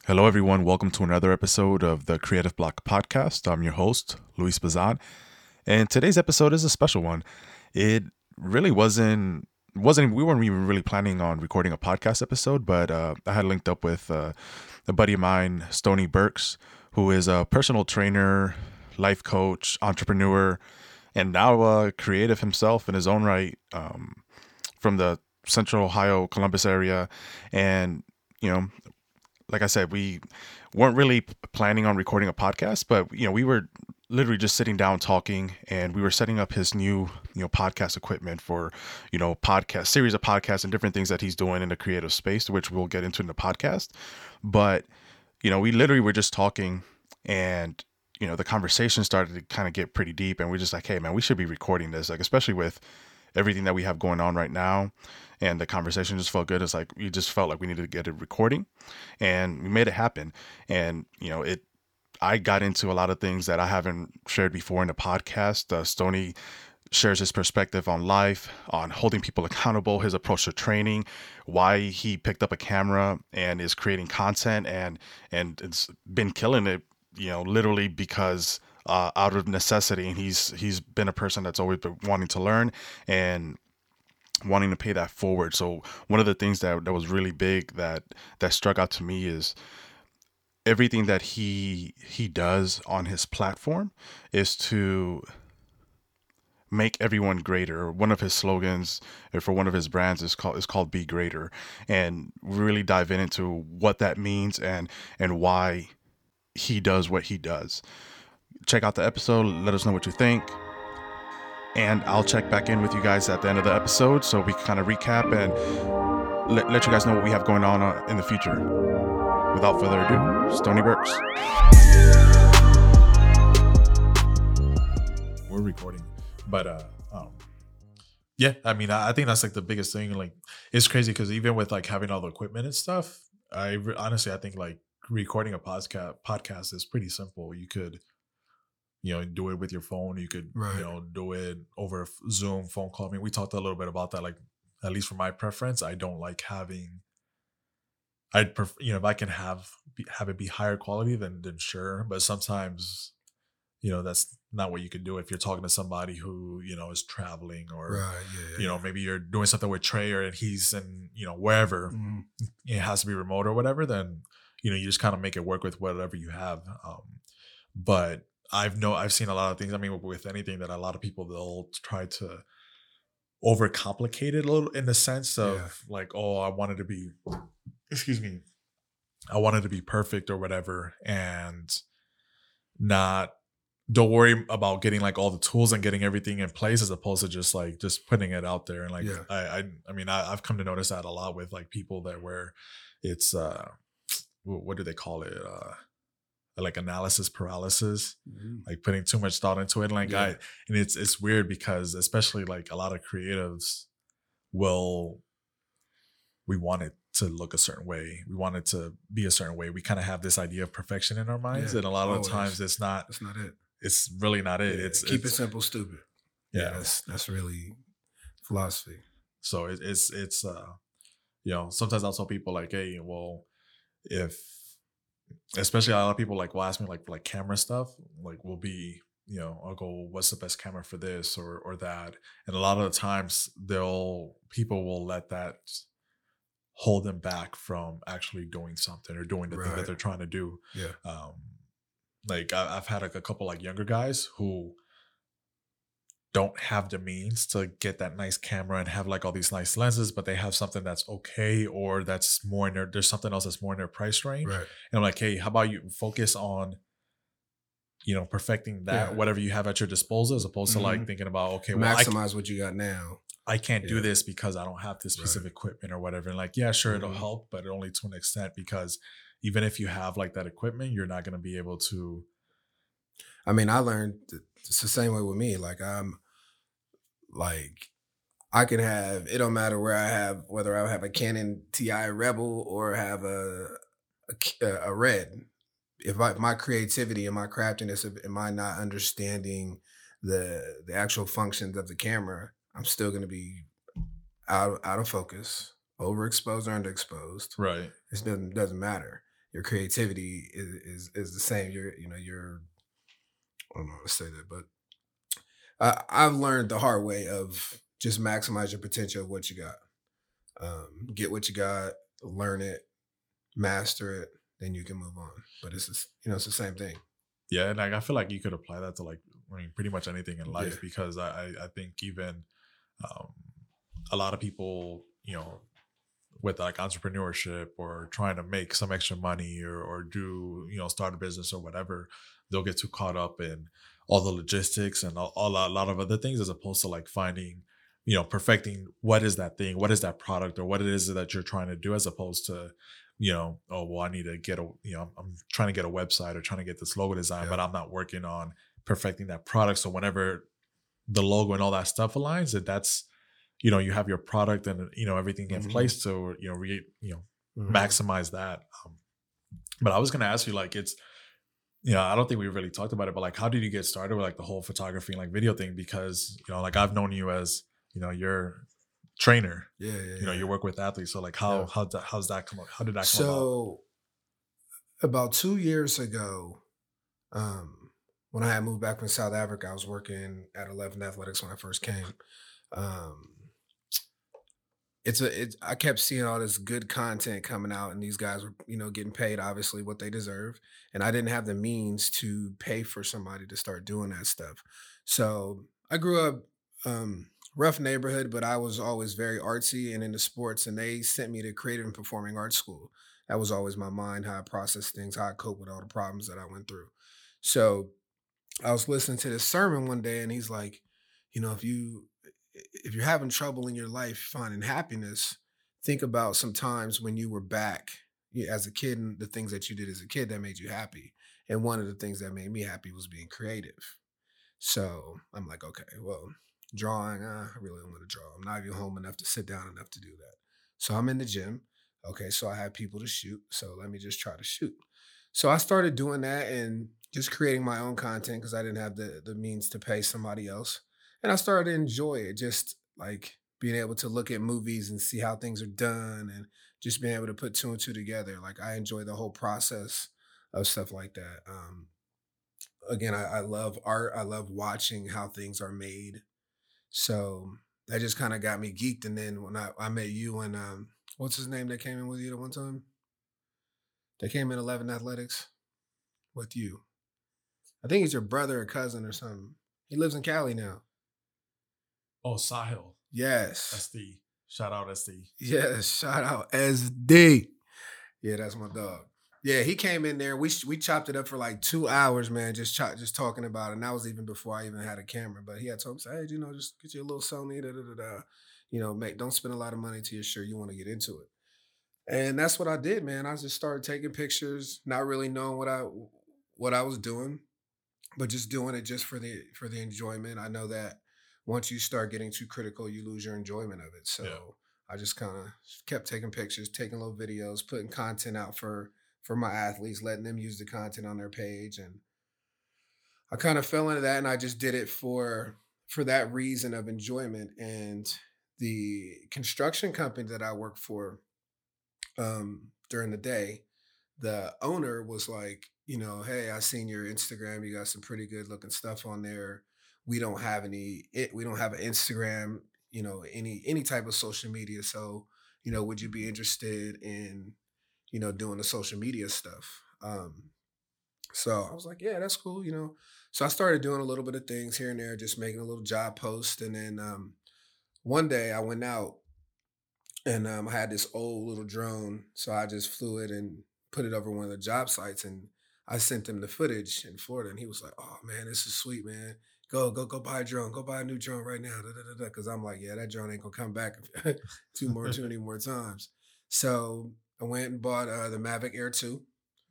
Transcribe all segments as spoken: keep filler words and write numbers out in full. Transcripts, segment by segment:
Hello, everyone. Welcome to another episode of the Creative Block Podcast. I'm your host, Luis Bazan, and today's episode is a special one. It really wasn't wasn't we weren't even really planning on recording a podcast episode, but uh, I had linked up with uh, a buddy of mine, Stony Burks, who is a personal trainer, life coach, entrepreneur, and now uh, creative himself in his own right, um, from the Central Ohio, Columbus area, and you know like I said, we weren't really planning on recording a podcast, but you know, we were literally just sitting down talking, and we were setting up his new, you know, podcast equipment for, you know, podcast series of podcasts and different things that he's doing in the creative space, which we'll get into in the podcast. But you know, we literally were just talking, and you know, the conversation started to kind of get pretty deep, and we're just like, hey, man, we should be recording this, like, especially with everything that we have going on right now. And the conversation just felt good. It's like we just felt like we needed to get it recording, and we made it happen. And you know, it. I got into a lot of things that I haven't shared before in the podcast. Uh, Stony shares his perspective on life, on holding people accountable, his approach to training, why he picked up a camera and is creating content, and and it's been killing it. You know, literally because uh, out of necessity, and he's he's been a person that's always been wanting to learn and wanting to pay that forward. So one of the things that that was really big that that struck out to me is everything that he he does on his platform is to make everyone greater. One of his slogans for one of his brands is called is called Be Greater, and really dive in into what that means and and why he does what he does. Check out the episode, let us know what you think. And I'll check back in with you guys at the end of the episode so we can kind of recap and let, let you guys know what we have going on uh, in the future. Without further ado, Stony Burks. We're recording, but uh, um, yeah, I mean, I, I think that's like the biggest thing. Like, it's crazy because even with like having all the equipment and stuff, I re- honestly I think like recording a podcast podcast is pretty simple. You could, you know, do it with your phone. You could, Right. you know, do it over Zoom, phone call. I mean, we talked a little bit about that. Like, at least for my preference, I don't like having. I'd prefer, you know, if I can have have it be higher quality, then then sure. But sometimes, you know, that's not what you can do if you're talking to somebody who, you know, is traveling or, Right. Yeah. you know, maybe you're doing something with Trey or and he's in, you know, wherever hmm it has to be remote or whatever, then, you know, you just kind of make it work with whatever you have. Um, but I've know I've seen a lot of things. I mean, with anything that a lot of people, they'll try to overcomplicate it a little in the sense of Yeah. like, oh, I wanted to be, excuse me, I wanted to be perfect or whatever, and not don't worry about getting like all the tools and getting everything in place as opposed to just like just putting it out there. And like Yeah. I I, I mean I, I've come to notice that a lot with like people that where it's uh wh- what do they call it uh like analysis paralysis, Mhm. like putting too much thought into it. Like Yeah. I and it's it's weird because especially like a lot of creatives will we want it to look a certain way. We want it to be a certain way. We kind of have this idea of perfection in our minds, Yeah, and a lot of always. the times it's not. That's not it. It's really not it. Yeah, It's keep it's, it simple, stupid. Yeah. Yeah. That's that's really philosophy. So it, it's it's uh you know sometimes I'll tell people like, hey, well, if especially a lot of people like will ask me like like camera stuff, like will be you know I'll go, what's the best camera for this or or that, and a lot of the times they'll people will let that hold them back from actually doing something or doing the thing that Right. they're trying to do. Yeah. Um, like I, I've had like a couple like younger guys who don't have the means to get that nice camera and have like all these nice lenses, but they have something that's okay or that's more in their there's something else that's more in their price range. Right. And I'm like, hey, how about you focus on you know perfecting that Yeah. whatever you have at your disposal as opposed to like Mhm. thinking about okay, well, I, Maximize what you got now. I can't do Yeah. this because I don't have this piece Right. of equipment or whatever. And like, yeah, sure, it'll Mhm. help, but only to an extent because even if you have like that equipment, you're not going to be able to. I mean, I learned that it's the same way with me. Like I'm like I can have it don't matter where I have whether I have a Canon T I Rebel or have a a, K- a Red. If I, my creativity and my craftiness, if, am I not understanding the the actual functions of the camera, I'm still going to be out out of focus, overexposed or underexposed. Right. It doesn't doesn't matter. your creativity is, is is the same. You're you know you're I don't know how to say that, but I, I've learned the hard way of just maximize your potential of what you got. Um, get what you got, learn it, master it, then you can move on. But it's just, you know it's the same thing. Yeah, and like I feel like you could apply that to like I mean pretty much anything in life Yeah. because I I I think even um, a lot of people you know with like entrepreneurship or trying to make some extra money or or do you know start a business or whatever, they'll get too caught up in all the logistics and all, all a lot of other things as opposed to like finding you know perfecting what is that thing, what is that product or what it is that you're trying to do as opposed to you know oh well I need to get a you know I'm trying to get a website or trying to get this logo design Yeah. but I'm not working on perfecting that product. So whenever the logo and all that stuff aligns, that that's you know you have your product and you know everything in Mhm. place to you know re, you know Mhm. maximize that. Um, but I was gonna ask you like it's you know I don't think we really talked about it, but like how did you get started with like the whole photography and like video thing? Because you know like I've known you as you know you're trainer, Yeah, yeah, you know yeah. you work with athletes. So like how Yeah. how that how's that come up? How did that come about? So about two years ago, um, when I had moved back from South Africa, I was working at Eleven Athletics when I first came. Um, it's a it, I kept seeing all this good content coming out, and these guys were you know getting paid obviously what they deserve, and I didn't have the means to pay for somebody to start doing that stuff. So I grew up um, rough neighborhood, but I was always very artsy and into sports, and they sent me to creative and performing arts school. That was always my mind, how I process things, how I cope with all the problems that I went through. So I was listening to this sermon one day, and he's like, you know, if you if you're having trouble in your life finding happiness, think about some times when you were back yeah, as a kid and the things that you did as a kid that made you happy. And one of the things that made me happy was being creative. So I'm like, okay, well, drawing, uh, I really don't want to draw. I'm not even home enough to sit down enough to do that. So I'm in the gym. Okay, so I have people to shoot. So let me just try to shoot. So I started doing that and just creating my own content because I didn't have the the means to pay somebody else. And I started to enjoy it, just like being able to look at movies and see how things are done and just being able to put two and two together. Like I enjoy the whole process of stuff like that. Um, again, I, I love art. I love watching how things are made. So that just kind of got me geeked. And then when I, I met you and um, what's his name that came in with you the one time? They came in Eleven Athletics with you. I think he's your brother or cousin or something. He lives in Cali now. Oh, Sahil, Yes. S D, shout out S D. Yes. Shout out S D. Yeah, that's my dog. Yeah, he came in there. We we chopped it up for like two hours, man. Just chop, just talking about it. And that was even before I even had a camera. But he had told me, say, hey, you know, just get you a little Sony. Da, da, da, da. You know, make don't spend a lot of money till you're sure you want to get into it. And that's what I did, man. I just started taking pictures, not really knowing what I what I was doing, but just doing it just for the for the enjoyment. I know that once you start getting too critical, you lose your enjoyment of it. So Yeah. I just kind of kept taking pictures, taking little videos, putting content out for for my athletes, letting them use the content on their page, and I kind of fell into that, and I just did it for for that reason of enjoyment. And the construction company that I work for um, during the day, the owner was like, you know, hey, I seen your Instagram. You got some pretty good looking stuff on there. We don't have any. It, we don't have an Instagram. You know, any any type of social media. So, you know, would you be interested in, you know, doing the social media stuff? Um, so I was like, yeah, that's cool. You know, so I started doing a little bit of things here and there, just making a little job post, and then um, one day I went out and um, I had this old little drone, so I just flew it and put it over one of the job sites, and I sent him the footage in Florida, and he was like, "Oh man, this is sweet, man. Go, go, go buy a drone. Go buy a new drone right now." Because I'm like, "Yeah, that drone ain't gonna come back two more, too many more times." So I went and bought uh, the Mavic Air two,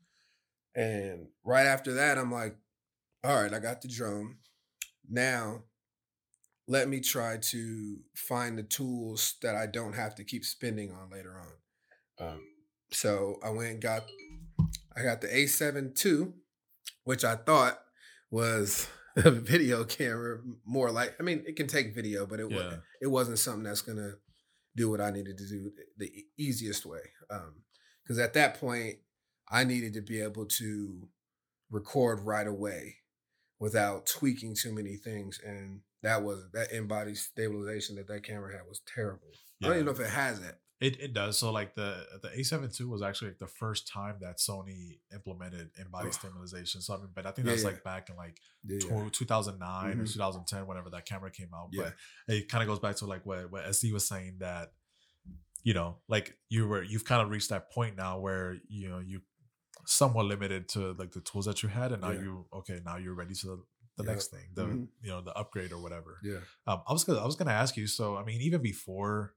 and right after that, I'm like, "All right, I got the drone. Now let me try to find the tools that I don't have to keep spending on later on." Um, so I went and got I got the A seven two, which I thought was a video camera, more like I mean, it can take video, but it Yeah. was it wasn't something that's gonna do what I needed to do the e- easiest way. Because at that point, I needed to be able to record right away without tweaking too many things. And that was that in-body stabilization that that camera had was terrible. Yeah. I don't even know if it has that. It it does. So like the the A seven two was actually like the first time that Sony implemented in-body oh. stabilization. So I mean, but I think Yeah, that's yeah. like back in like Yeah, tw- yeah. two thousand nine or Mhm. two thousand ten, whenever that camera came out. Yeah. But it kind of goes back to like what what S D was saying, that you know, like you were you've kind of reached that point now where you know you somewhat limited to like the tools that you had, and now Yeah. you okay now you're ready to the, the Yeah. next thing, the Mhm. you know the upgrade or whatever. Yeah. Um, I was gonna I was gonna ask you. So I mean, even before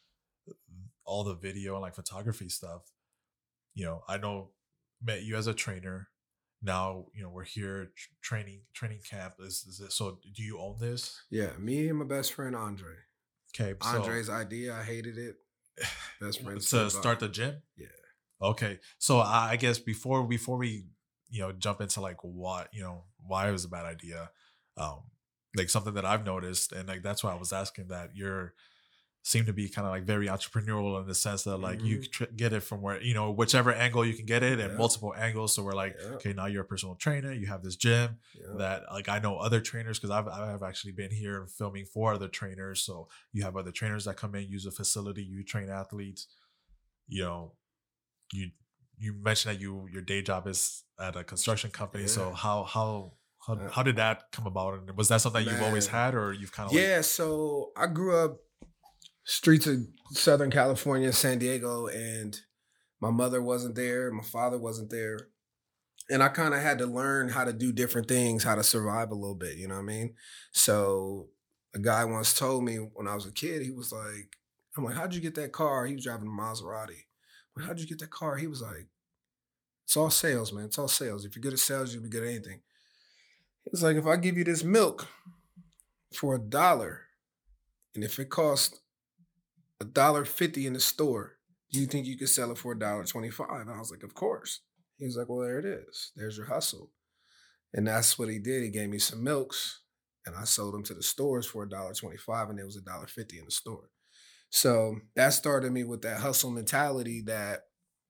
all the video and like photography stuff, you know, I know met you as a trainer. Now you know we're here tr- training training camp. Is, is it, so do you own this? Yeah. Me and my best friend Andre. Okay, so Andre's idea. I hated it. Best friend to start the gym. Yeah. Okay, so I I guess before before we you know jump into like what you know why it was a bad idea, um, like something that I've noticed, and like that's why I was asking that you're seem to be kind of like very entrepreneurial in the sense that like you Mhm. tr- get it from where you know whichever angle you can get it and Yeah. multiple angles. So we're like, Yeah. okay, now you're a personal trainer. You have this gym Yeah. that like I know other trainers because I've I've actually been here filming for other trainers. So you have other trainers that come in, use a facility, you train athletes. You know, you you mentioned that you your day job is at a construction company. So Yeah. how how how, Uh, how did that come about? And was that something that you've always Man. had, or you've kind of like, Yeah, so I grew up streets of Southern California, San Diego, and my mother wasn't there, my father wasn't there. And I kind of had to learn how to do different things, how to survive a little bit, you know what I mean? So a guy once told me when I was a kid, he was like, I'm like, how'd you get that car? He was driving a Maserati. I'm like, how'd you get that car? He was like, it's all sales, man. It's all sales. If you're good at sales, you'll be good at anything. He was like, if I give you this milk for a dollar, and if it costs a dollar fifty in the store, do you think you could sell it for a dollar twenty-five? And I was like, of course. He was like, well, there it is. There's your hustle. And that's what he did. He gave me some milks, and I sold them to the stores for a dollar twenty-five, and it was a dollar fifty in the store. So that started me with that hustle mentality that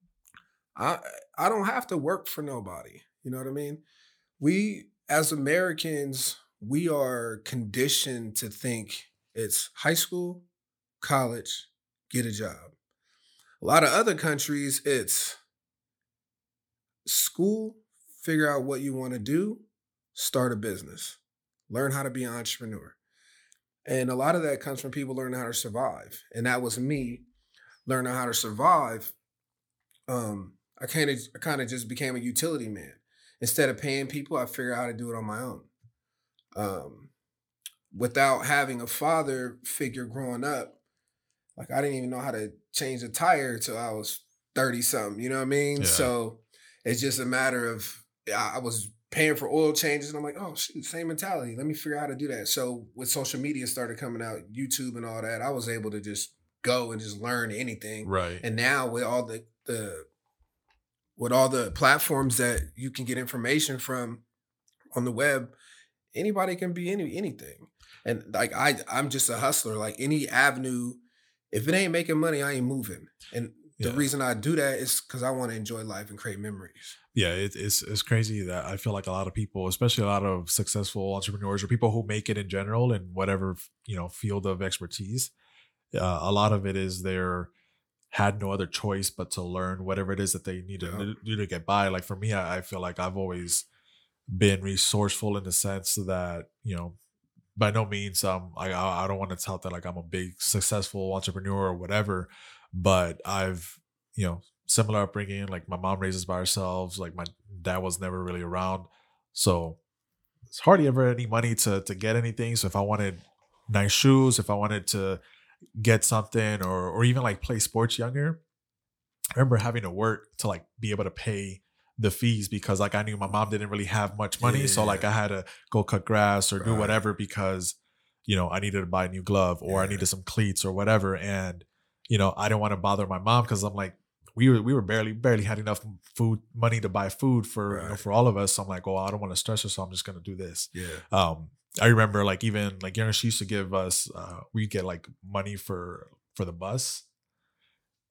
I I don't have to work for nobody. You know what I mean? We as Americans, we are conditioned to think it's high school, college, get a job. A lot of other countries, it's school, figure out what you want to do, start a business, learn how to be an entrepreneur. And a lot of that comes from people learning how to survive. And that was me learning how to survive. Um, I kind of I kind of just became a utility man. Instead of paying people, I figured out how to do it on my own. Um, without having a father figure growing up, like I didn't even know how to change a tire until I was thirty something. You know what I mean? Yeah. So it's just a matter of I was paying for oil changes, and I'm like, oh shoot, same mentality. Let me figure out how to do that. So when social media started coming out, YouTube and all that, I was able to just go and just learn anything. right? And now with all the the with all the platforms that you can get information from on the web, anybody can be any anything. And like I I'm just a hustler. Like any avenue, if it ain't making money, I ain't moving. And the Yeah. reason I do that is because I want to enjoy life and create memories. Yeah, it, it's it's crazy that I feel like a lot of people, especially a lot of successful entrepreneurs or people who make it in general in whatever you know field of expertise, uh, a lot of it is they're had no other choice but to learn whatever it is that they need to Yeah. do to get by. Like for me, I, I feel like I've always been resourceful in the sense that you know by no means um I I I don't want to tout that like I'm a big successful entrepreneur or whatever, but I've you know similar upbringing. Like my mom raised us by ourselves. Like my dad was never really around, so it's hardly ever any money to to get anything. So if I wanted nice shoes, if I wanted to get something, or or even like play sports younger, I remember having to work to like be able to pay the fees because like I knew my mom didn't really have much money, so like Yeah. I had to go cut grass or do Right. whatever because you know I needed to buy a new glove or I Yeah. needed some cleats or whatever, and you know I didn't want to bother my mom because I'm like we were we were barely barely had enough food money to buy food for you know Right. for all of us. So I'm like, oh, I don't want to stress her, so I'm just gonna do this. Yeah. Um, I remember like even like you know she used to give us uh we get like money for for the bus.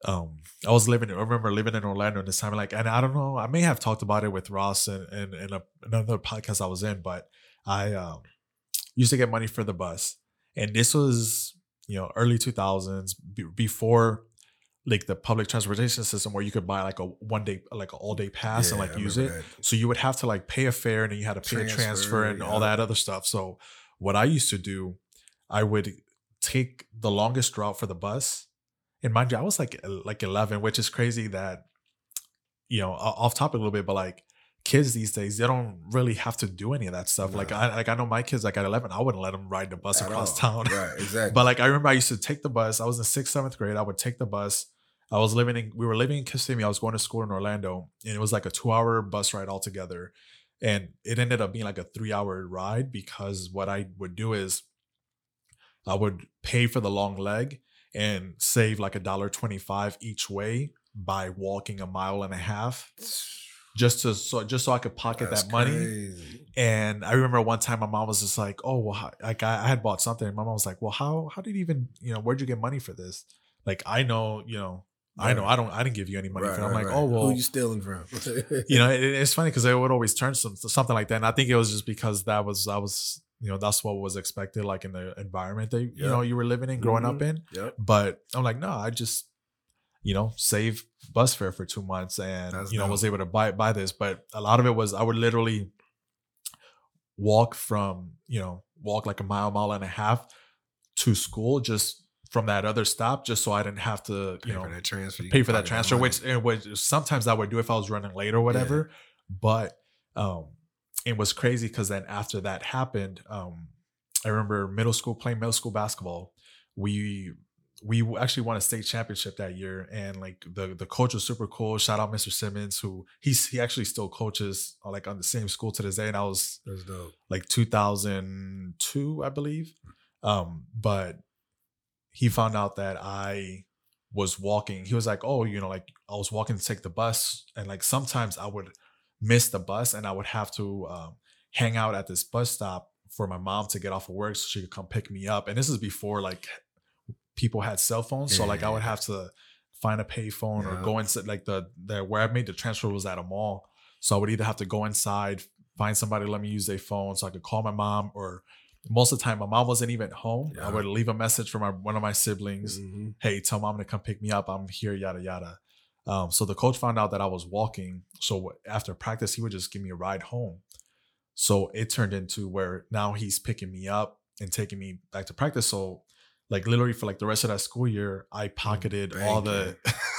um, I was living. I remember living in Orlando at this time. Like, and I don't know. I may have talked about it with Ross and and in another podcast I was in, but I um, used to get money for the bus, and this was you know early two thousands b- before like the public transportation system where you could buy like a one day like an all day pass Yeah, and like I use it. remember that. So you would have to like pay a fare and then you had to pay Transfer, a transfer and all yeah. that other stuff. So what I used to do, I would take the longest route for the bus. And mind you, I was like like eleven, which is crazy that you know o- off topic a little bit, but like kids these days they don't really have to do any of that stuff. No. Like I like I know my kids like at eleven, I wouldn't let them ride the bus At across all. town. Right, exactly. But like I remember I used to take the bus. I was in sixth, seventh grade. I would take the bus. I was living in we were living in Kissimmee. I was going to school in Orlando, and it was like a two hour bus ride altogether. And it ended up being like a three hour ride because what I would do is I would pay for the long leg and save like a dollar twenty five each way by walking a mile and a half, just to so just so I could pocket That's that money. crazy. And I remember one time my mom was just like, "Oh, well, how, like I, I had bought something." And my mom was like, "Well, how how did you even you know where'd you get money for this? Like I know you know I know Right. I don't I didn't give you any money Right, for it." I'm right, like, right. "Oh well." Who you stealing from? You know, it, it's funny because they would always turn some something like that, and I think it was just because that was I was you know that's what was expected, like in the environment that you Yep. know you were living in, growing up Mhm. in. Yep. But I'm like, no, I just you know save bus fare for two months, and That's you know was dope. able to buy buy this. But a lot of it was I would literally walk from you know walk like a mile, mile and a half to school just from that other stop, just so I didn't have to Pay you know for that transfer. you pay can for that pocket transfer, money. which and which sometimes I would do if I was running late or whatever. But um, it was crazy because then after that happened, um, I remember middle school playing middle school basketball. We we actually won a state championship that year, and like the the coach was super cool. Shout out Mister Simmons, who he's he actually still coaches uh, like on the same school to this day. And I was That's dope. like two thousand two, I believe. Um, but he found out that I was walking. He was like, "Oh, you know, like I was walking to take the bus, and like sometimes I would miss the bus, and I would have to um, hang out at this bus stop for my mom to get off of work so she could come pick me up." And this is before like people had cell phones, so like I would Yeah. have to find a payphone or Yeah. go inside. Like the the where I made the transfer was at a mall, so I would either have to go inside, find somebody to let me use their phone so I could call my mom, or most of the time my mom wasn't even home. I Yeah. would leave a message for my one of my siblings. Mhm. Hey, tell mom to come pick me up. I'm here, yada yada. Um, so the coach found out that I was walking. So after practice, he would just give me a ride home. So it turned into where now he's picking me up and taking me back to practice. So like literally for like the rest of that school year, I pocketed all the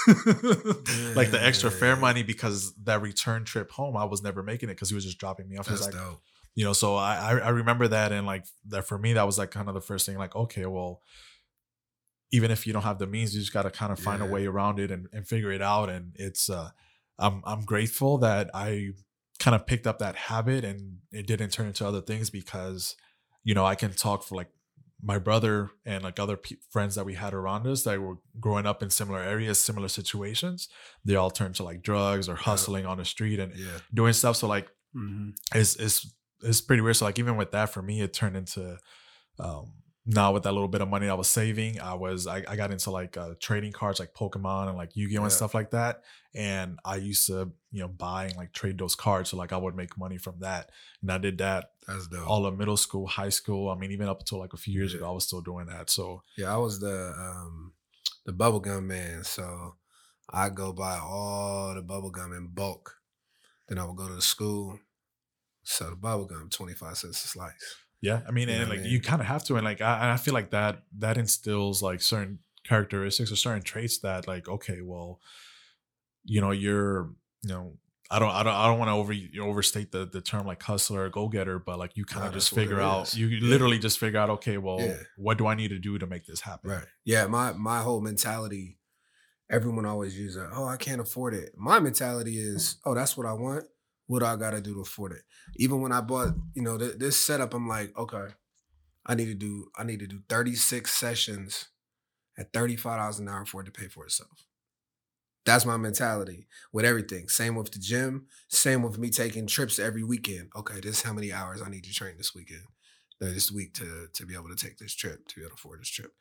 like the extra fare Dang. money because that return trip home, I was never making it because he was just dropping me off. He's That's like, dope. you know, so I I I remember that, and like that for me, that was like kind of the first thing. Like, okay, well, even if you don't have the means, you just got to kind of find a Yeah. way around it and, and figure it out. And it's uh, I'm I'm grateful that I kind of picked up that habit and it didn't turn into other things because, you know, I can talk for like my brother and like other pe- friends that we had around us that were growing up in similar areas, similar situations. They all turned to like drugs or hustling on the street and Yeah. doing stuff. So like Mm-hmm. it's it's it's pretty weird. So like even with that, for me, it turned into um now with that little bit of money I was saving, I was I, I got into like uh, trading cards like Pokemon and like Yu-Gi-Oh Yeah. and stuff like that. And I used to you know buy and like trade those cards, so like I would make money from that. And I did that That's dope. all of middle school, high school. I mean, even up until like a few years Yeah. ago, I was still doing that. So Yeah, I was the um the bubblegum man. So I go buy all the bubblegum in bulk. Then I would go to the school, sell the bubblegum, twenty-five cents a slice. yeah, I mean, You know and what I like mean? you kind of have to, and like I, and I feel like that that instills like certain characteristics or certain traits that like okay, well, you know, you're you know. I don't, I don't, I don't want to over overstate the, the term like hustler or go getter, but like you kind Nah, of just that's what figure it out, is. you Yeah. literally just figure out, okay, well, Yeah. what do I need to do to make this happen? Right. Yeah, my my whole mentality, everyone always uses that, oh, I can't afford it. My mentality is, oh, that's what I want. What do I gotta do to afford it? Even when I bought, you know, th- this setup, I'm like, okay, I need to do, I need to do thirty-six sessions at thirty-five dollars an hour for it to pay for itself. That's my mentality with everything. Same with the gym. Same with me taking trips every weekend. Okay, this is how many hours I need to train this weekend, uh, this week to to be able to take this trip, to be able to afford this trip.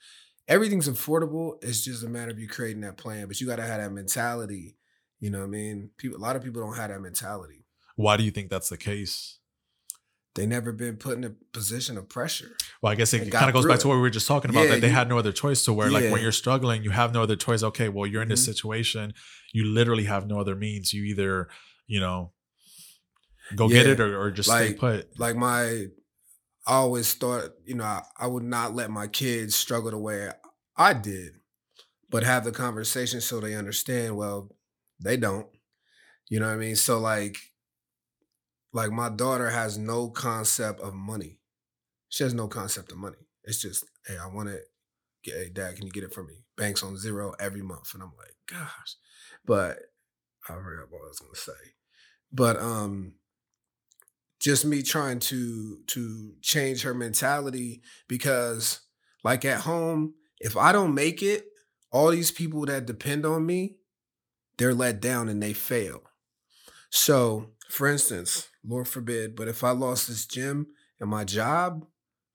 everything's affordable. It's just a matter of you creating that plan, but you got to have that mentality. You know what I mean? People, a lot of people don't have that mentality. Why do you think that's the case? They never been put in a position of pressure. Well, I guess it And kind got of goes through back it. to what we were just talking about, Yeah, that they you- had no other choice, to where like Yeah. when you're struggling, you have no other choice. Okay, well, you're in this Mhm. situation. You literally have no other means. You either, you know, go get Yeah. it or, or just stay Like- put. Like my, I always thought, you know, I, I would not let my kids struggle the way I did, but have the conversation so they understand. Well, they don't. You know what I mean? So like, like my daughter has no concept of money. She has no concept of money. It's just, hey, I want to get, hey, Dad, can you get it for me? Banks on zero every month. And I'm like, gosh. But I forgot what I was going to say. But um, just me trying to to change her mentality, because like at home, if I don't make it, all these people that depend on me, they're let down and they fail. So, for instance, Lord forbid, but if I lost this gym and my job,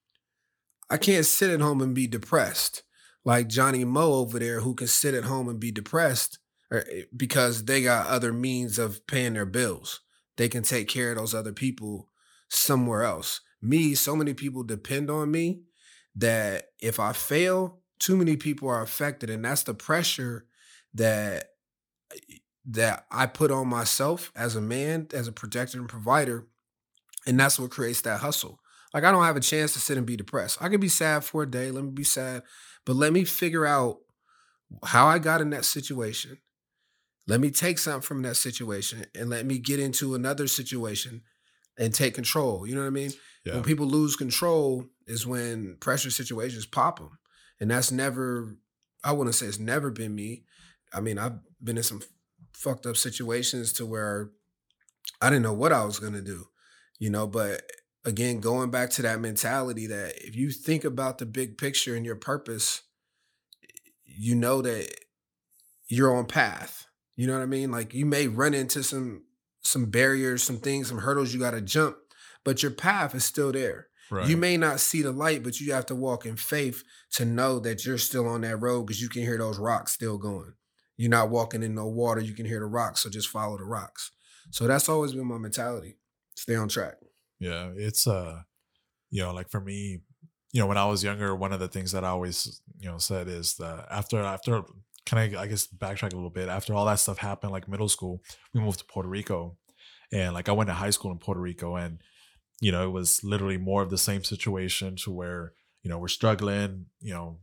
I can't sit at home and be depressed like Johnny Moe over there, who can sit at home and be depressed or, because they got other means of paying their bills. They can take care of those other people somewhere else. Me, so many people depend on me that if I fail, too many people are affected, and that's the pressure that that I put on myself as a man, as a protector and provider, and that's what creates that hustle. Like, I don't have a chance to sit and be depressed. I can be sad for a day, let me be sad, but let me figure out how I got in that situation. Let me take something from that situation and let me get into another situation and take control. You know what I mean? Yeah. When people lose control is when pressure situations pop them. And that's never, I wouldn't say it's never been me. I mean, I've been in some fucked up situations to where I didn't know what I was going to do, you know, but again, going back to that mentality that if you think about the big picture and your purpose, you know that you're on path. You know what I mean? Like, you may run into some some barriers, some things, some hurdles you got to jump, but your path is still there. Right. You may not see the light, but you have to walk in faith to know that you're still on that road, because you can hear those rocks still going. You're not walking in no water, you can hear the rocks, so just follow the rocks. So that's always been my mentality. Stay on track. Yeah, it's uh, you know, like for me, you know, when I was younger, one of the things that I always, you know, said is that after after can I I guess backtrack a little bit, after all that stuff happened, like middle school, we moved to Puerto Rico, and like I went to high school in Puerto Rico, and you know, it was literally more of the same situation, to where, you know, we're struggling, you know,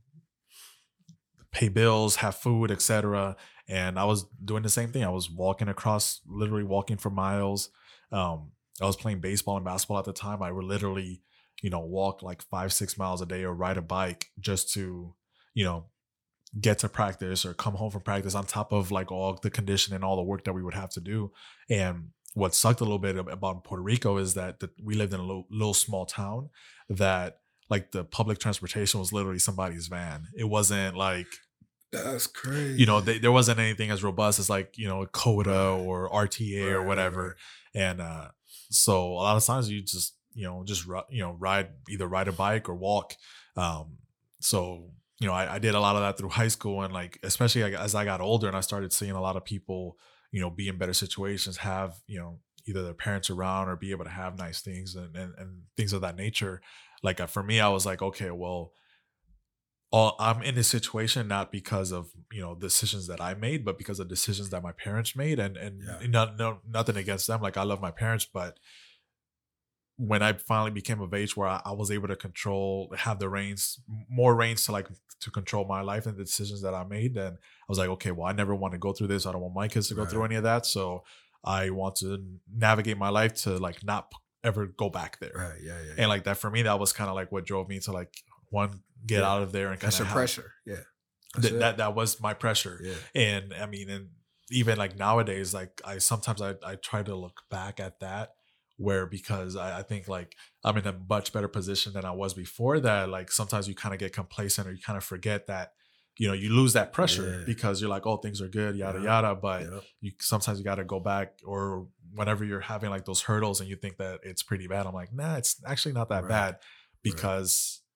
pay bills, have food, et cetera. And I was doing the same thing. I was walking across, literally walking for miles. Um, I was playing baseball and basketball at the time. I would literally, you know, walk like five, six miles a day or ride a bike just to, you know, get to practice or come home from practice, on top of like all the conditioning and all the work that we would have to do. And what sucked a little bit about Puerto Rico is that the, we lived in a little, little small town that like the public transportation was literally somebody's van. It wasn't like, That's crazy. you know, they, there wasn't anything as robust as like, you know, CODA Right. or R T A Right, or right, whatever. right. And uh, so a lot of times you just, you know, just, ri- you know, ride, either ride a bike or walk. Um, so, you know, I, I did a lot of that through high school. And like, especially like, as I got older and I started seeing a lot of people, you know, be in better situations, have, you know, either their parents around or be able to have nice things and, and, and things of that nature. Like uh, for me, I was like, okay, well, all, I'm in this situation not because of, you know, decisions that I made, but because of decisions that my parents made. And and Yeah. not, no, nothing against them. Like, I love my parents, but when I finally became of age where I, I was able to control, have the reins, more reins to like to control my life and the decisions that I made, then I was like, okay, well, I never want to go through this. I don't want my kids to go Right. through any of that. So I want to navigate my life to like not ever go back there. Right, yeah, yeah. And like that for me, that was kind of like what drove me to like one get Yeah. out of there and kind That's of your pressure. Yeah. That's Th- it. that that was my pressure. Yeah. And I mean, and even like nowadays, like I sometimes I, I try to look back at that, where because I, I think like I'm in a much better position than I was before that. Like sometimes you kind of get complacent or you kind of forget that, you know, you lose that pressure Yeah. because you're like, oh, things are good, yada, Yeah. yada. But Yeah. you sometimes you got to go back, or whenever you're having like those hurdles and you think that it's pretty bad, I'm like, nah, it's actually not that Right. bad, because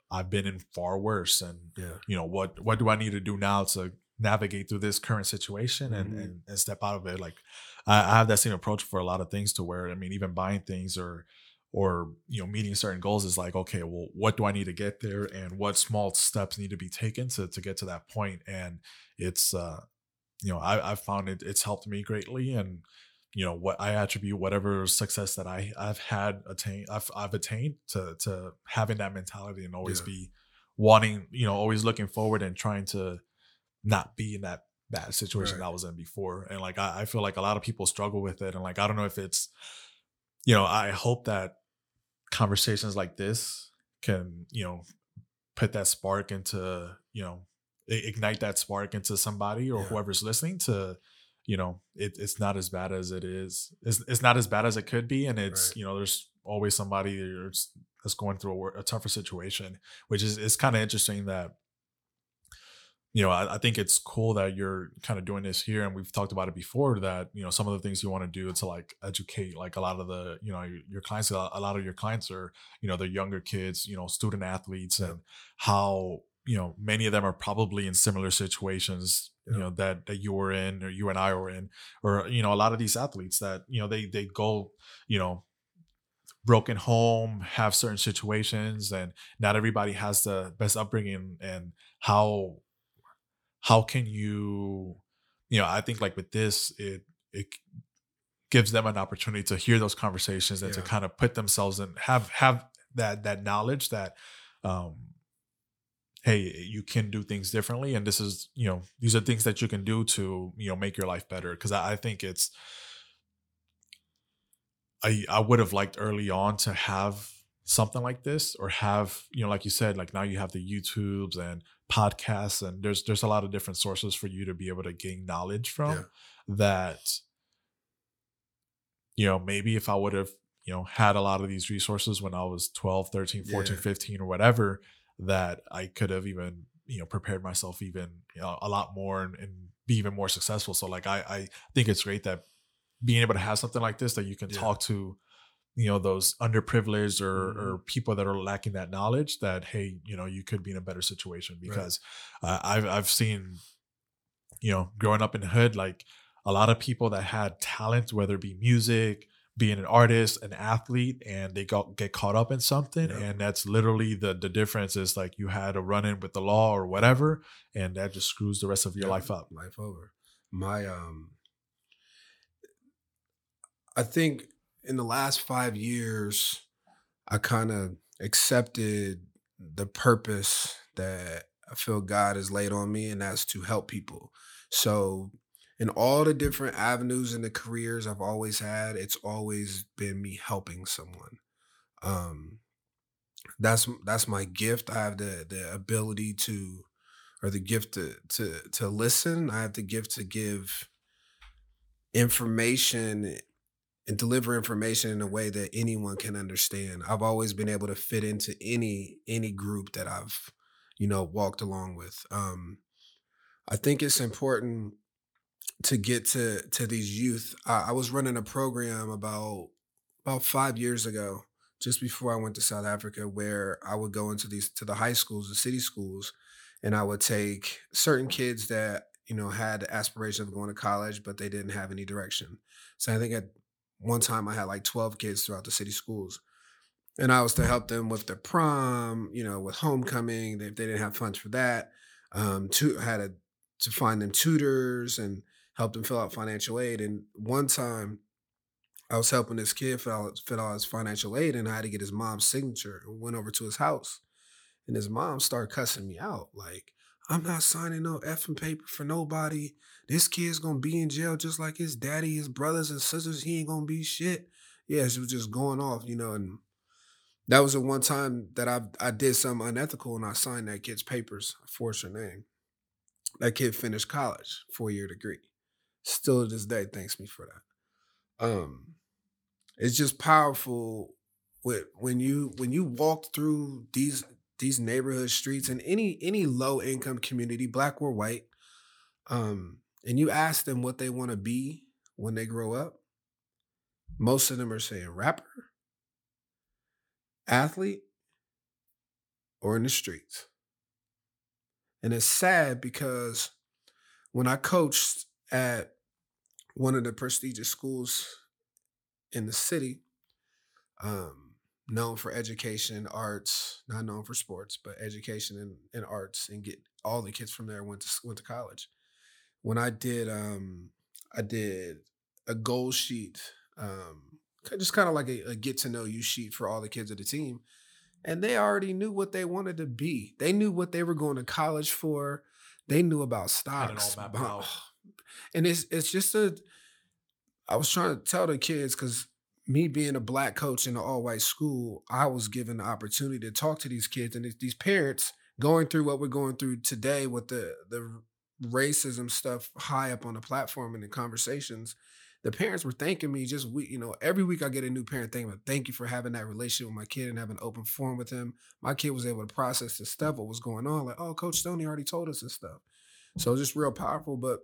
I've been in far worse, and Yeah. you know what what do I need to do now to navigate through this current situation and Mhm. and, and step out of it. Like I, I have that same approach for a lot of things, to where I mean, even buying things or or you know meeting certain goals is like, okay, well, what do I need to get there, and what small steps need to be taken to to get to that point. And it's uh you know I, I've found it it's helped me greatly. And you know what I attribute whatever success that I I've had attained I've I've attained to to having that mentality, and always Yeah. be wanting, you know always looking forward and trying to not be in that bad situation Right. that I was in before. And like I, I feel like a lot of people struggle with it. And like I don't know if it's, you know, I hope that conversations like this can, you know, put that spark into, you know, i- ignite that spark into somebody or Yeah. whoever's listening to, you know, it, it's not as bad as it is. It's, it's not as bad as it could be. And it's, Right. you know, there's always somebody that's that's going through a, wor- a tougher situation, which is, it's kind of interesting that, you know, I, I think it's cool that you're kind of doing this here, and we've talked about it before. That you know, some of the things you want to do to like educate, like a lot of the, you know, your, your clients. A lot of your clients are, you know, they're younger kids, you know, student athletes, Yeah. and how you know many of them are probably in similar situations, Yeah. you know, that that you were in, or you and I were in, or you know, a lot of these athletes that you know they they go, you know, broken home, have certain situations, and not everybody has the best upbringing. And how how can you you know I think like with this, it it gives them an opportunity to hear those conversations and to Yeah. kind of put themselves in, have have that that knowledge that um hey, you can do things differently, and this is, you know these are things that you can do to, you know make your life better. Because I, I think it's I I would have liked early on to have something like this, or have, you know like you said, like now you have the YouTubes and podcasts, and there's there's a lot of different sources for you to be able to gain knowledge Yeah. from. That, you know maybe if I would have, you know had a lot of these resources when I was twelve, thirteen, fourteen, Yeah. fifteen, or whatever, that I could have even, you know prepared myself even, you know, a lot more, and, and be even more successful. So like I I think it's great that being able to have something like this, that you can Yeah. talk to, you know those underprivileged, or Mhm. or people that are lacking that knowledge, that hey, you know you could be in a better situation. Right. Because uh, i've i've seen, you know growing up in the hood, like a lot of people that had talent, whether it be music, being an artist, an athlete, and they got get caught up in something. Yep. And that's literally the the difference, is like you had a run in with the law or whatever, and that just screws the rest of your Yeah. life up. Life over. My um I think in the last five years, I kind of accepted the purpose that I feel God has laid on me, and that's to help people. So, in all the different avenues and the careers I've always had, it's always been me helping someone. Um, that's that's my gift. I have the the ability to, or the gift to to to listen. I have the gift to give information and deliver information in a way that anyone can understand. I've always been able to fit into any any group that I've, you know, walked along with. Um, I think it's important to get to to these youth. I, I was running a program about about five years ago, just before I went to South Africa, where I would go into these to the high schools, the city schools, and I would take certain kids that, you know, had the aspiration of going to college, but they didn't have any direction. So I think at one time I had like twelve kids throughout the city schools. And I was to help them with their prom, you know, with homecoming. If they didn't have funds for that, um, to had to to find them tutors and help them fill out financial aid. And one time I was helping this kid fill out, fill out his financial aid, and I had to get his mom's signature. And went over to his house, and his mom started cussing me out. Like, I'm not signing no effing paper for nobody. This kid's gonna be in jail just like his daddy, his brothers and sisters. He ain't gonna be shit. Yeah, she was just going off, you know. And that was the one time that I I did something unethical, and I signed that kid's papers, I forged her name. That kid finished college, four year degree. Still to this day, thanks me for that. Um, it's just powerful with when you when you walk through these these neighborhood streets in any any low income community, black or white, um, and you ask them what they want to be when they grow up. Most of them are saying rapper, athlete, or in the streets. And it's sad because when I coached at one of the prestigious schools in the city, um, known for education, arts, not known for sports, but education and, and arts, and get all the kids from there went to went to college. When I did, um, I did a goal sheet, um, just kind of like a, a get to know you sheet for all the kids of the team, and they already knew what they wanted to be. They knew what they were going to college for. They knew about stocks, Had it all mapped out. and it's it's just a. I was trying to tell the kids because me being a black coach in an all-white school, I was given the opportunity to talk to these kids and these parents going through what we're going through today with the the racism stuff high up on the platform and the conversations. The parents were thanking me just we, you know, every week I get a new parent thanking me, thank you for having that relationship with my kid and having an open forum with him. My kid was able to process this stuff, what was going on. Like, oh, Coach Stoney already told us this stuff. So just real powerful, but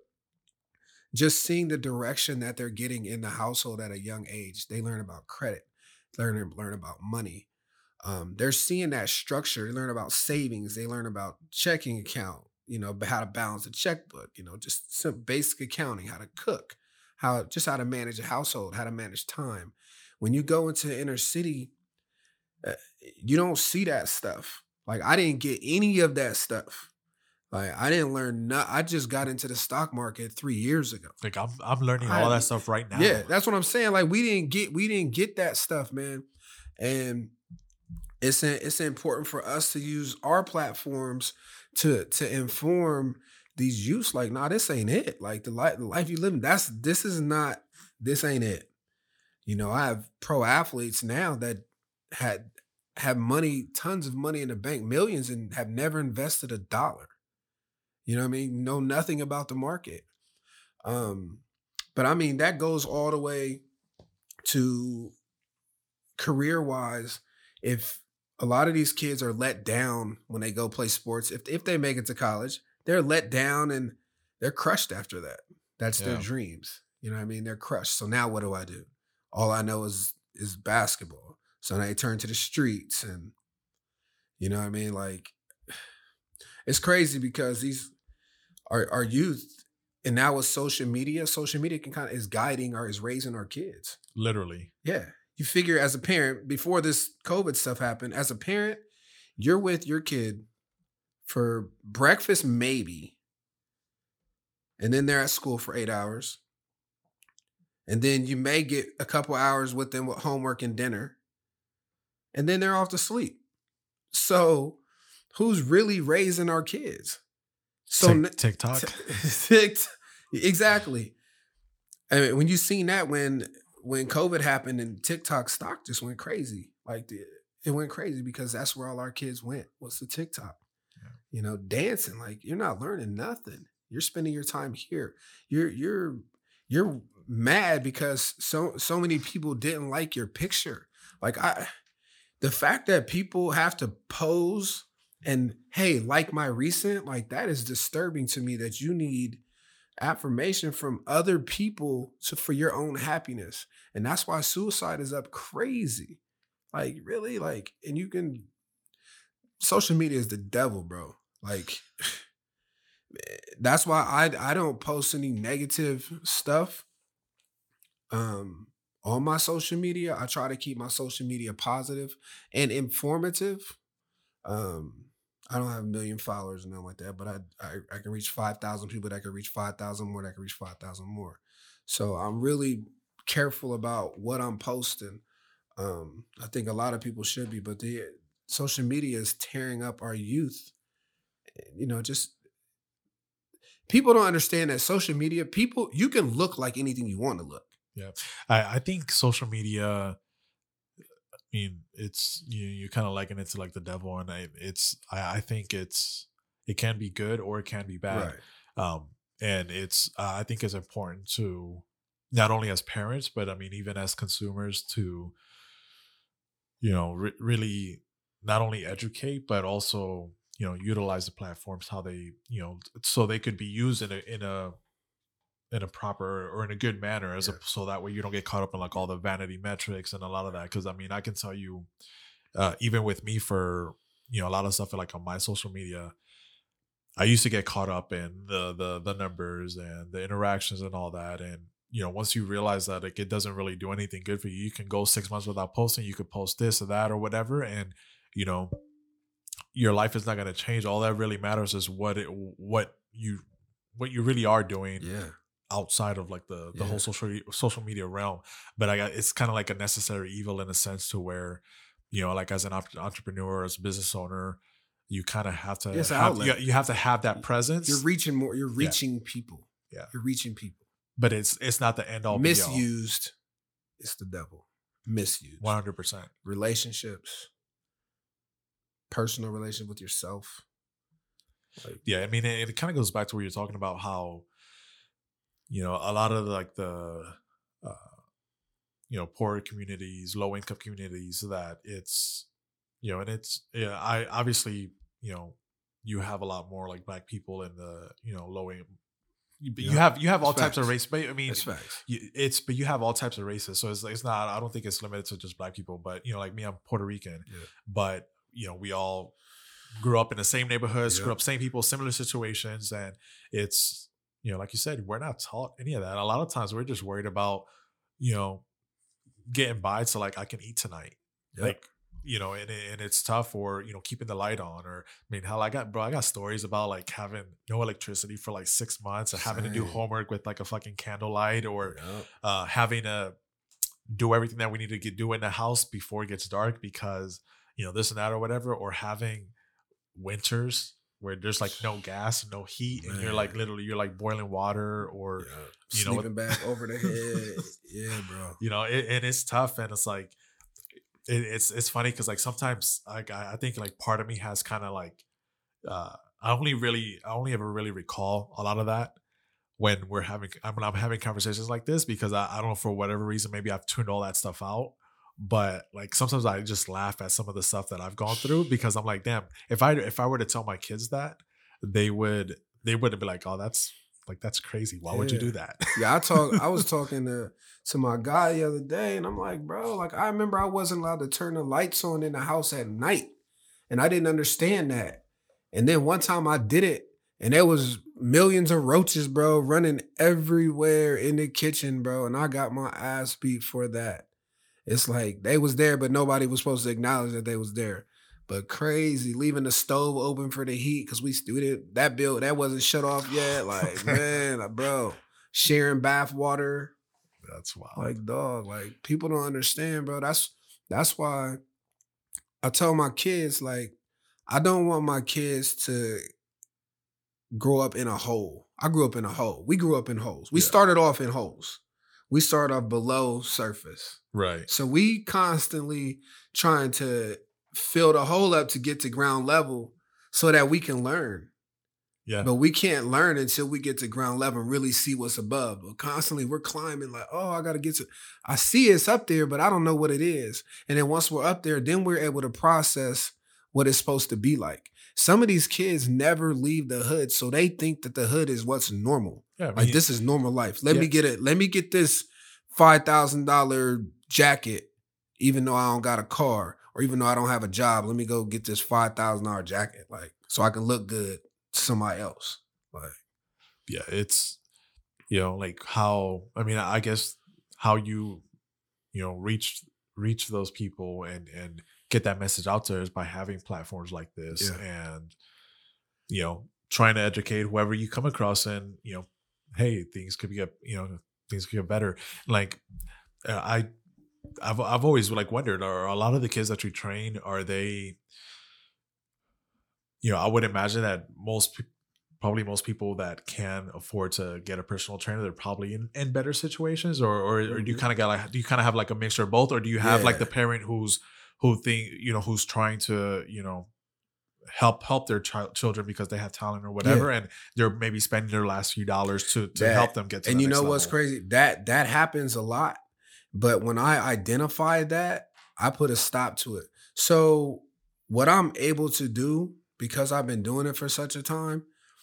just seeing the direction that they're getting in the household at a young age. They learn about credit, learn, learn about money. Um, they're seeing that structure. They learn about savings. They learn about checking account, you know, how to balance a checkbook, you know, just some basic accounting, how to cook, how just how to manage a household, how to manage time. When you go into inner city, uh, you don't see that stuff. Like I didn't get any of that stuff. Like I didn't learn. No, I just got into the stock market three years ago. Like I'm, I'm learning I- all that stuff right now. Yeah, that's what I'm saying. Like we didn't get, we didn't get that stuff, man. And it's it's important for us to use our platforms to to inform these youths. Like, nah, this ain't it. Like the life, the life you live, that's this is not. This ain't it. You know, I have pro athletes now that had have money, tons of money in the bank, millions, and have never invested a dollar. You know what I mean? Know nothing about the market. Um, but I mean, that goes all the way to career-wise. If a lot of these kids are let down when they go play sports, if if they make it to college, they're let down and they're crushed after that. That's their Yeah. dreams. You know what I mean? They're crushed. So now what do I do? All I know is is basketball. So they turn to the streets and you know what I mean? Like it's crazy because these our our youth, and now with social media, social media can kind of is guiding or is raising our kids. Literally. Yeah. You figure as a parent, before this COVID stuff happened, as a parent, you're with your kid for breakfast, maybe. And then they're at school for eight hours. And then you may get a couple hours with them with homework and dinner. And then they're off to sleep. So who's really raising our kids? So Tik- TikTok. Tick- exactly. I mean, when you seen that when when COVID happened and TikTok stock just went crazy, like the, it went crazy because that's where all our kids went. Was the TikTok? Yeah. You know, dancing. Like you're not learning nothing. You're spending your time here. You're you're you're mad because so so many people didn't like your picture. Like I, the fact that people have to pose and hey, like my recent, like that is disturbing to me that you need affirmation from other people to, for your own happiness. And that's why suicide is up crazy. Like really, like, and you can, social media is the devil, bro. Like that's why I I don't post any negative stuff um on my social media. I try to keep my social media positive and informative. Um I don't have a million followers and nothing like that, but I I, I can reach five thousand people that can reach five thousand more, that can reach five thousand more. So I'm really careful about what I'm posting. Um, I think a lot of people should be, but the social media is tearing up our youth. You know, just people don't understand that social media, people, you can look like anything you want to look. Yeah. I, I think social media, I mean, it's you you kind of liken it to like the devil, and I it's I, I think it's it can be good or it can be bad. Right. Um, and it's uh, I think it's important to not only as parents, but I mean even as consumers to you know re- really not only educate but also you know utilize the platforms how they you know so they could be used in a in a in a proper or in a good manner as Yeah. a, so that way you don't get caught up in like all the vanity metrics and a lot of that. Because I mean I can tell you uh even with me for you know, a lot of stuff like on my social media, I used to get caught up in the the the numbers and the interactions and all that. And, you know, once you realize that like it doesn't really do anything good for you, you can go six months without posting, you could post this or that or whatever. And, you know, your life is not going to change. All that really matters is what it, what you, what you really are doing. Yeah. Outside of like the the Yeah. whole social social media realm. But I got, it's kind of like a necessary evil in a sense to where, you know, like as an op- entrepreneur, as a business owner, you kind of have to It's an have, outlet. you, you have to have that presence. You're reaching more. You're Yeah. reaching people. Yeah. You're reaching people. But it's it's not the end all be all. Misused. It's the devil. Misused. one hundred percent. Relationships. Personal relationship with yourself. Like, Yeah, I mean, it, it kind of goes back to where you're talking about how, you know, a lot of like the, uh, you know, poorer communities, low income communities, that it's, you know, and it's, yeah, I obviously, you know, you have a lot more like black people in the, you know, low income. You, you Yeah, have you have all that's types of facts. race, but I mean, That's facts. you, it's but you have all types of races, so it's it's not. I don't think it's limited to just black people, but you know, like me, I'm Puerto Rican, Yeah. but you know, we all grew up in the same neighborhoods, Yeah. grew up same people, similar situations, and it's, you know, like you said, we're not taught any of that. A lot of times, we're just worried about, you know, getting by so like I can eat tonight, Yep. like. You know, and, and it's tough, or, you know, keeping the light on, or, I mean, hell, I got, bro, I got stories about like having no electricity for like six months and having to do Same. homework with like a fucking candlelight, or Yep. uh, having to do everything that we need to get do in the house before it gets dark because, you know, this and that or whatever, or having winters where there's like no gas, no heat, and you're like Man. literally, you're like boiling water, or, Yeah. you know, Sleeping back over the head. Yeah, bro. you know, it, and it's tough, and it's like, it, it's it's funny because like sometimes like I, I think like part of me has kind of like uh I only really I only ever really recall a lot of that when we're having I mean I'm having conversations like this, because I, I don't know, for whatever reason maybe I've tuned all that stuff out, but like sometimes I just laugh at some of the stuff that I've gone through, because I'm like, damn, if I if I were to tell my kids that, they would they wouldn't be like, oh, that's like that's crazy, why would you do Yeah. that? Yeah, I talk. I was talking to to my guy the other day, and I'm like, bro, like I remember I wasn't allowed to turn the lights on in the house at night, and I didn't understand that. And then one time I did it, and there was millions of roaches, bro, running everywhere in the kitchen, bro, and I got my ass beat for that. It's like they was there, but nobody was supposed to acknowledge that they was there. But crazy, leaving the stove open for the heat because we student that bill that wasn't shut off yet. Like man, like, bro, sharing bath water, That's wild. like dog, like people don't understand, bro. That's that's why I tell my kids, like, I don't want my kids to grow up in a hole. I grew up in a hole. We grew up in holes. We Yeah. started off in holes. We started off below surface. Right. So we constantly trying to fill the hole up to get to ground level so that we can learn. Yeah. But we can't learn until we get to ground level and really see what's above. But constantly we're climbing like, oh, I got to get to, I see it's up there, but I don't know what it is. And then once we're up there, then we're able to process what it's supposed to be like. Some of these kids never leave the hood, so they think that the hood is what's normal. Yeah. I Like mean, this is normal life. Let Yeah. me get it. Let me get this five thousand dollars jacket, even though I don't got a car or even though I don't have a job. Let me go get this five thousand dollars jacket, like so I can look good to somebody else. Like yeah, it's, you know, like how, I mean, I guess how you, you know, reach reach those people and and get that message out there is by having platforms like this, Yeah. and, you know, trying to educate whoever you come across, and, you know, hey, things could get, you know, things could get better. Like uh, I, I've I've always like wondered, are a lot of the kids that you train, are they, you know, I would imagine that most pe- probably most people that can afford to get a personal trainer, they're probably in, in better situations, or or, or do you Mhm. kind of got like do you kind of have like a mixture of both, or do you have like Yeah. the parent who's who think, you know, who's trying to, you know, help help their child children because they have talent or whatever, and they're maybe spending their last few dollars to to That- help them get to and the you next know what's level. crazy? That that happens a lot. But when I identified that, I put a stop to it. So what I'm able to do, because I've been doing it for such a time,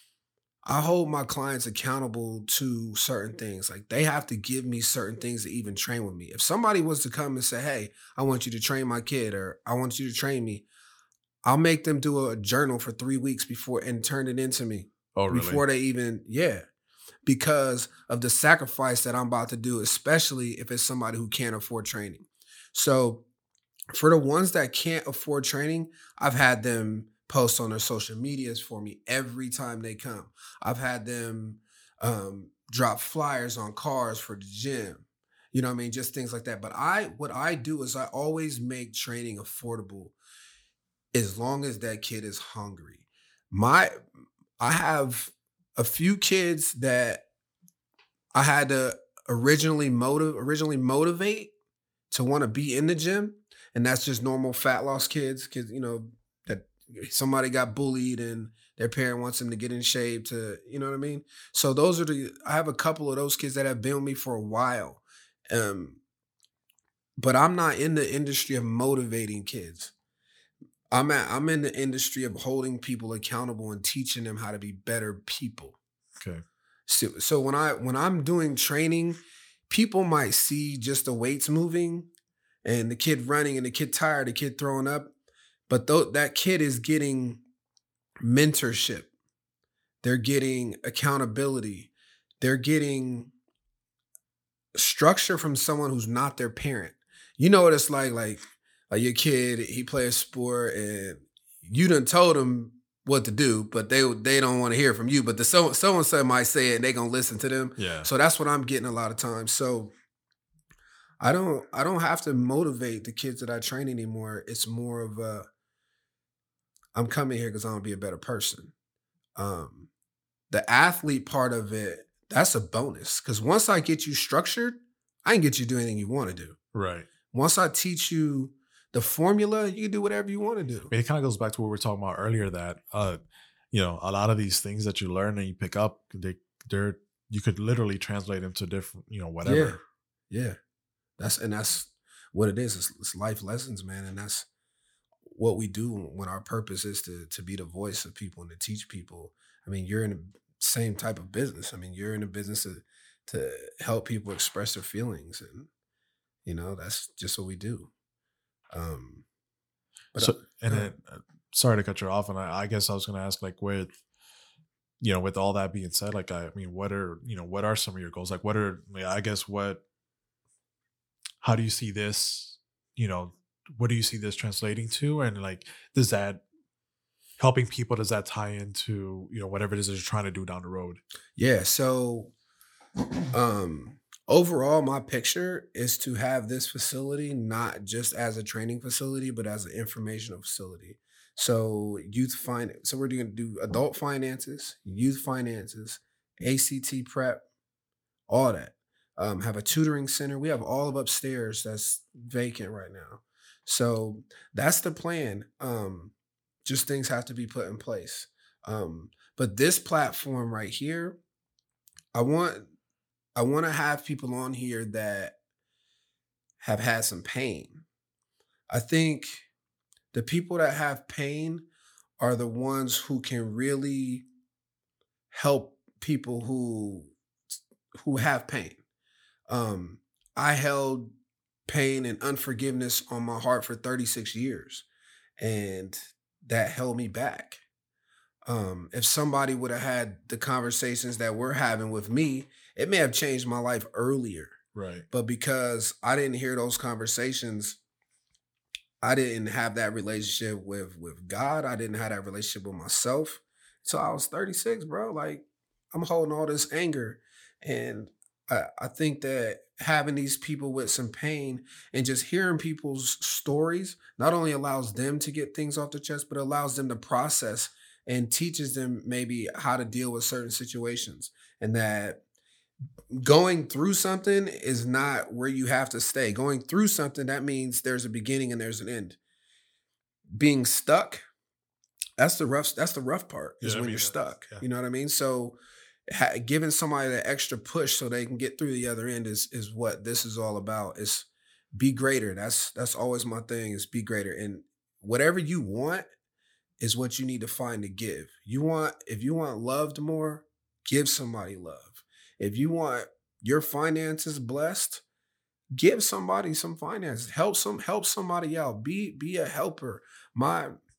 I hold my clients accountable to certain things. Like they have to give me certain things to even train with me. If somebody was to come and say, hey, I want you to train my kid, or I want you to train me, I'll make them do a journal for three weeks before and turn it into me. Oh, really? Before they even, yeah. Because of the sacrifice that I'm about to do, especially if it's somebody who can't afford training. So for the ones that can't afford training, I've had them post on their social medias for me every time they come. I've had them um, drop flyers on cars for the gym. You know what I mean? Just things like that. But I, what I do is I always make training affordable as long as that kid is hungry. My, I have a few kids that I had to originally motive, originally motivate to want to be in the gym. And that's just normal fat loss kids, kids, you know, that somebody got bullied and their parent wants them to get in shape to, you know what I mean? So those are the, I have a couple of those kids that have been with me for a while. Um, but I'm not in the industry of motivating kids. I'm at, I'm in the industry of holding people accountable and teaching them how to be better people. Okay. So, so when I when I'm doing training, people might see just the weights moving and the kid running and the kid tired, the kid throwing up, but th- that kid is getting mentorship. They're getting accountability. They're getting structure from someone who's not their parent. You know what it's like, like, like your kid, he plays a sport and you done told him what to do, but they they don't want to hear from you. But the so so and so might say it and they gonna listen to them. Yeah. So that's what I'm getting a lot of times. So I don't I don't have to motivate the kids that I train anymore. It's more of a I'm coming here because I want to be a better person. Um, the athlete part of it, that's a bonus. Because once I get you structured, I can get you to do anything you want to do. Right. Once I teach you the formula, you can do whatever you want to do. I mean, it kind of goes back to what we were talking about earlier that, uh, you know, a lot of these things that you learn and you pick up, they, they're, you could literally translate into different, you know, whatever. Yeah. Yeah. That's, and that's what it is. It's, it's life lessons, man. And that's what we do when our purpose is to, to be the voice of people and to teach people. I mean, you're in the same type of business. I mean, you're in a business to, to help people express their feelings. And, you know, that's just what we do. Um, but so, I, and then, uh, sorry to cut you off. And I, I guess I was going to ask, like, with, you know, with all that being said, like, I, I mean, what are, you know, what are some of your goals? Like, what are, I guess, what, how do you see this, you know, what do you see this translating to? And like, does that, helping people, does that tie into, you know, whatever it is that you're trying to do down the road? Yeah. So, um, overall, my picture is to have this facility not just as a training facility, but as an informational facility. So youth finance. So we're going to do adult finances, youth finances, A C T prep, all that. Um, have a tutoring center. We have all of upstairs that's vacant right now. So that's the plan. Um, just things have to be put in place. Um, but this platform right here, I want I want to have people on here that have had some pain. I think the people that have pain are the ones who can really help people who who have pain. Um, I held pain and unforgiveness on my heart for thirty-six years, and that held me back. Um, if somebody would have had the conversations that we're having with me, it may have changed my life earlier. Right. But because I didn't hear those conversations, I didn't have that relationship with, with God. I didn't have that relationship with myself. So I was thirty-six, bro. Like, I'm holding all this anger. And I, I think that having these people with some pain and just hearing people's stories not only allows them to get things off their chest, but allows them to process and teaches them maybe how to deal with certain situations. And that going through something is not where you have to stay. Going through something, that means there's a beginning and there's an end. Being stuck, that's the rough, that's the rough part, is Yeah, I when mean, you're that's- stuck. yeah. You know what I mean? So ha- giving somebody that extra push so they can get through the other end is is what this is all about. It's be greater. That's that's always my thing, is be greater. And whatever you want is what you need to find to give. You want, if you want loved more, give somebody love. If you want your finances blessed, give somebody some finances. Help some help somebody out. Be be a helper. My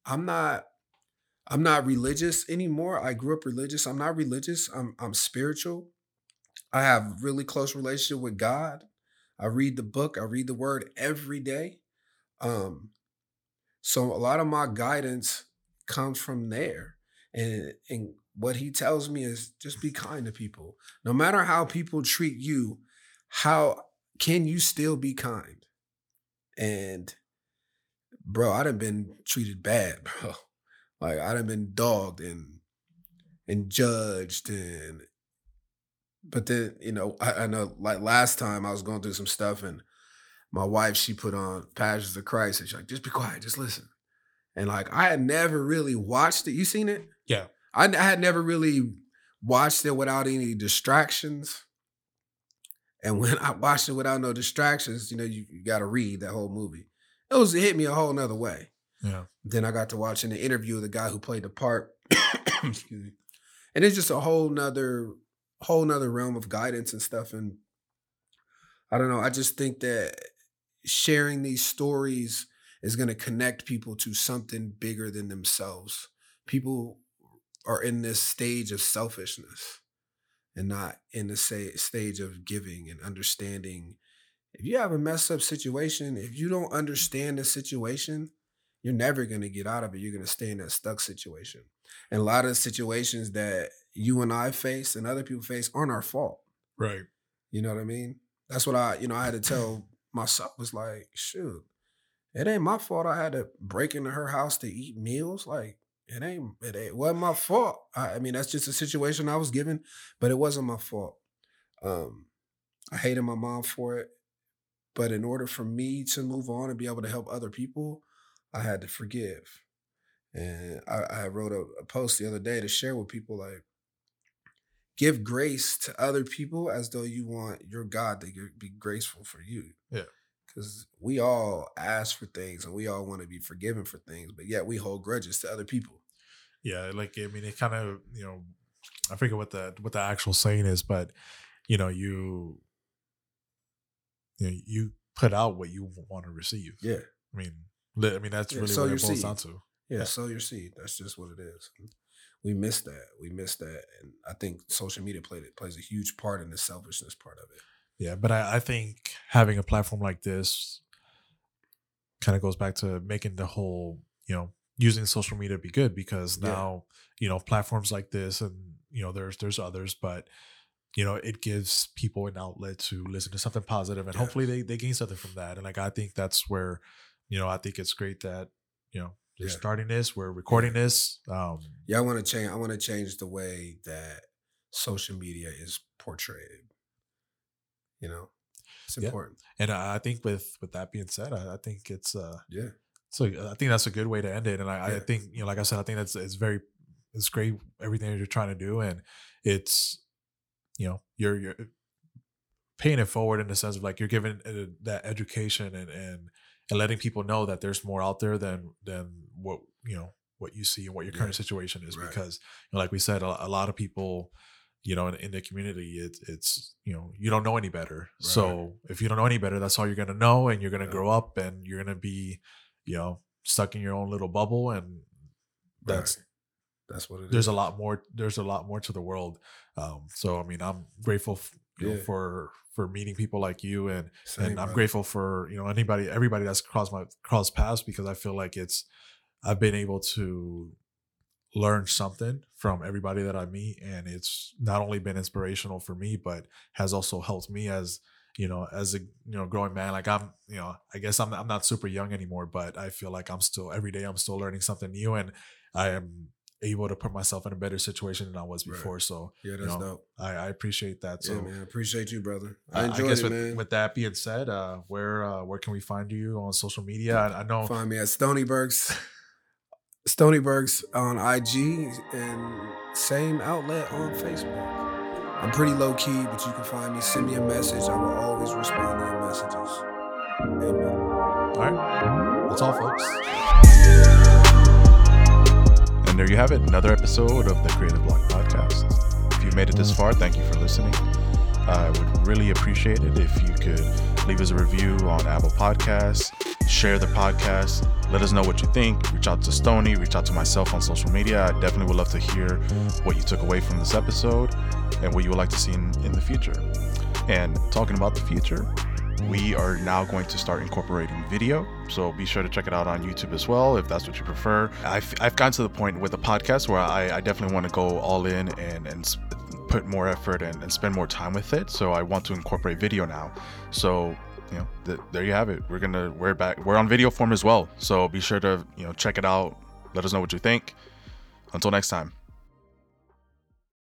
I'm not I'm not religious anymore. I grew up religious. I'm not religious. I'm I'm spiritual. I have really close relationship with God. I read the book. I read the word every day. Um, so a lot of my guidance comes from there. And and what he tells me is just be kind to people. No matter how people treat you, how can you still be kind? And bro, I done been treated bad, bro. Like I done been dogged and and judged and but then, you know, I, I know like last time I was going through some stuff and my wife, she put on Passions of Christ and she's like, just be quiet, just listen. And like I had never really watched it. You seen it? Yeah. I, I had never really watched it without any distractions. And when I watched it without no distractions, you know, you, you got to read that whole movie. It was it hit me a whole nother way. Yeah. Then I got to watch an interview of the guy who played the part. Excuse me. And it's just a whole nother, whole nother realm of guidance and stuff. And I don't know. I just think that sharing these stories is going to connect people to something bigger than themselves. People are in this stage of selfishness and not in the sa- stage of giving and understanding. If you have a messed up situation, if you don't understand the situation, you're never going to get out of it. You're going to stay in that stuck situation. And a lot of the situations that you and I face and other people face aren't our fault. Right. You know what I mean? That's what I, you know, I had to tell myself was like, shoot, it ain't my fault I had to break into her house to eat meals. Like, it ain't, it ain't, wasn't my fault. I, I mean, that's just a situation I was given, but it wasn't my fault. Um, I hated my mom for it. But in order for me to move on and be able to help other people, I had to forgive. And I, I wrote a, a post the other day to share with people, like, give grace to other people as though you want your God to be graceful for you. Yeah. Because we all ask for things and we all want to be forgiven for things, but yet we hold grudges to other people. Yeah, like I mean, it kind of, you know, I forget what the what the actual saying is, but you know, you you know, you put out what you want to receive. Yeah. I mean, I mean that's yeah, really what what it boils seed. down to. Yeah, Yeah. sow your seed. That's just what it is. We miss that. We miss that, and I think social media played it plays a huge part in the selfishness part of it. Yeah, but I, I think having a platform like this kind of goes back to making the whole, you know, using social media be good because now, yeah. you know, platforms like this and, you know, there's there's others, but, you know, it gives people an outlet to listen to something positive and yeah. hopefully they, they gain something from that. And like, I think that's where, you know, I think it's great that, you know, we're yeah. starting this, we're recording yeah. this. Um, yeah, I want to change. I want to change the way that social media is portrayed. You know, it's yeah. important. And I think with with that being said, I, I think it's uh yeah. So I think that's a good way to end it. And I, yeah. I think, you know, like I said, I think that's it's very it's great everything that you're trying to do, and it's, you know, you're you're paying it forward in the sense of like you're giving uh, that education and and. And letting people know that there's more out there than than what you know what you see and what your current yeah. situation is. Right. Because, you know, like we said, a, a lot of people, you know, in, in the community, it, it's you know you don't know any better. Right. So if you don't know any better, that's all you're gonna know, and you're gonna yeah. grow up, and you're gonna be, you know, stuck in your own little bubble, and that's right. that's what it there's is. a lot more. There's a lot more to the world. Um, so I mean, I'm grateful. F- You yeah. know, for for meeting people like you, and Same, and I'm brother. grateful for, you know, anybody everybody that's crossed my crossed paths, because I feel like it's I've been able to learn something from everybody that I meet, and it's not only been inspirational for me, but has also helped me as, you know, as a, you know, growing man. Like I'm, you know, I guess I'm I'm not super young anymore, but I feel like I'm still every day I'm still learning something new, and I am able to put myself in a better situation than I was before. Right. So yeah, that's you know, dope. I, I appreciate that. So yeah, man, I appreciate you, brother. I uh, enjoyed I guess it, with, man. With that being said, uh, where uh, where can we find you on social media? I, I know find me at Stonybergs, Stonybergs on I G, and same outlet on Facebook. I'm pretty low key, but you can find me. Send me a message. I will always respond to your messages. Amen. All right, that's all, folks. And there you have it, another episode of the Creative Block Podcast. If you made it this far, thank you for listening. I would really appreciate it if you could leave us a review on Apple Podcasts share the podcast. Let us know what you think. Reach out to Stony, reach out to myself on social media. I definitely would love to hear what you took away from this episode and what you would like to see in, in the future. And talking about the future, we are now going to start incorporating video, so be sure to check it out on YouTube as well if that's what you prefer. I've, I've gotten to the point with the podcast where I, I definitely want to go all in and, and put more effort and, and spend more time with it, so I want to incorporate video now. So you know, th- there you have it. We're gonna we're back. We're on video form as well, so be sure to you know check it out. Let us know what you think. Until next time.